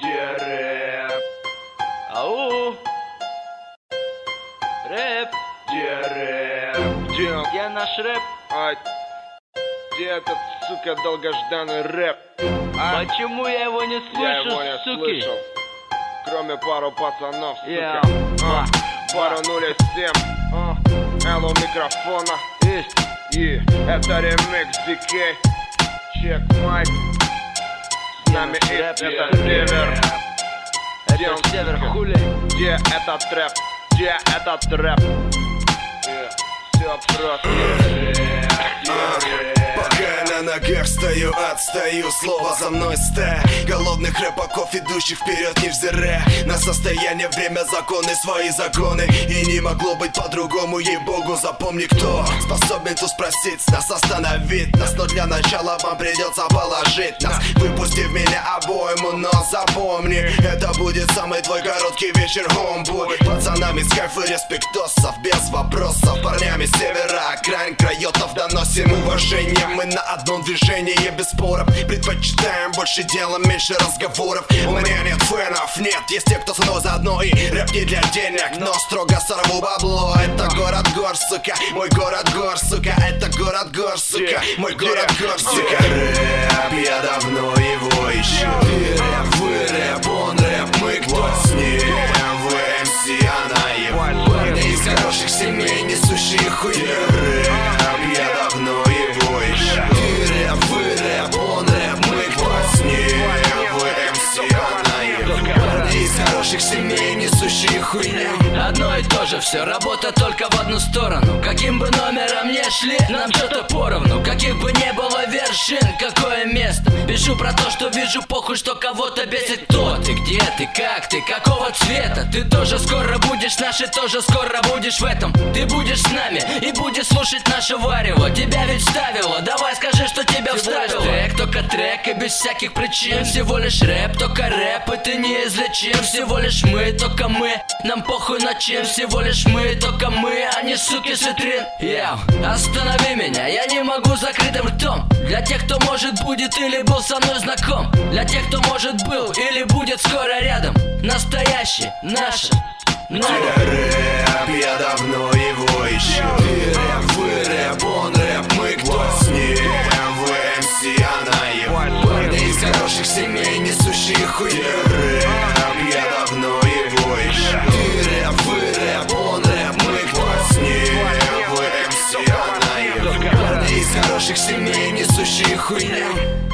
Где рэп? Ау! Рэп! Где рэп? Где наш рэп? Где этот, сука, долгожданный рэп? Почему я его не слышу, Я его не суки? слышал. Кроме пару пацанов, Я. сука. Пару 07. Элло микрофона. Есть. И это ремикс DK. Чек майк. С нами наш Икс, рэп, это север. Где он, Это север, сука? хули? Где этот рэп? Где этот рэп? Все просто. Пока я на ногах стою, отстаю, слово за мной стая голодных рэпаков, идущих вперед невзирая на состояние, время, законы, свои законы. И не могло быть по-другому, ей-богу, запомни, кто способен тут спросить нас, остановить нас. Но для начала вам придется положить нас, выпустив меня обойму, но запомни, это будет самый твой короткий вечер, homeboy. Пацанами с кайфа респектосов, без вопросов, парнями с севера, окраин крайотов, доносим уважение. Мы на одном движении, без споров, предпочитаем больше дела, меньше разговоров. У меня нет фенов, нет, есть те, кто со мной заодно. И рэп не для денег, но строго сорву бабло. Это город гор, сука, мой город гор, сука. Это город гор, сука, мой город гор, сука. Рэп, я давно его ищу. Ты рэп, вы рэп, он рэп, мы кто с ним? Вы МС, она его. Парни из хороших семей, несущие хуйню. Рэп, я давно его ищу. Ты рэп, вы рэп, он рэп, мы кто с ним? Вы МС, она его. Парни из хороших семей, несущие хуйню. Одно и то же все, работа только в одну сторону. Каким бы номером ни шли, нам что-то поровну. Каких бы не было вершин, какое место. Пишу про то, что вижу, похуй, что кого-то бесит. Кто ты, где ты, как ты, какого цвета? Ты тоже скоро будешь наш и тоже скоро будешь в этом. Ты будешь с нами и будешь слушать наше варево. Тебя ведь вставило, давай скажи, что тебя вставило. Трек, только трек и без всяких причин. Всего лишь рэп, только рэп, и ты неизлечим. Всего лишь мы, только мы, нам похуй на чем. Всего лишь мы, только мы, а не суки с витрин. Останови меня, я не могу закрытым ртом. Для тех, кто может будет или был со мной знаком. Для тех, кто может был или будет скоро рядом. Настоящий, наше, Рэп, я давно его ищу. Ты рэп, вы рэп, он рэп, мы кто с ним? Вы МС, она его. Парни из хороших семей, несущие хуйню. Рэп, я давно его ищу. Ты рэп, вы рэп, он рэп, мы кто с ним? Вы МС, она его. Парни из хороших семей, несущие хуйню.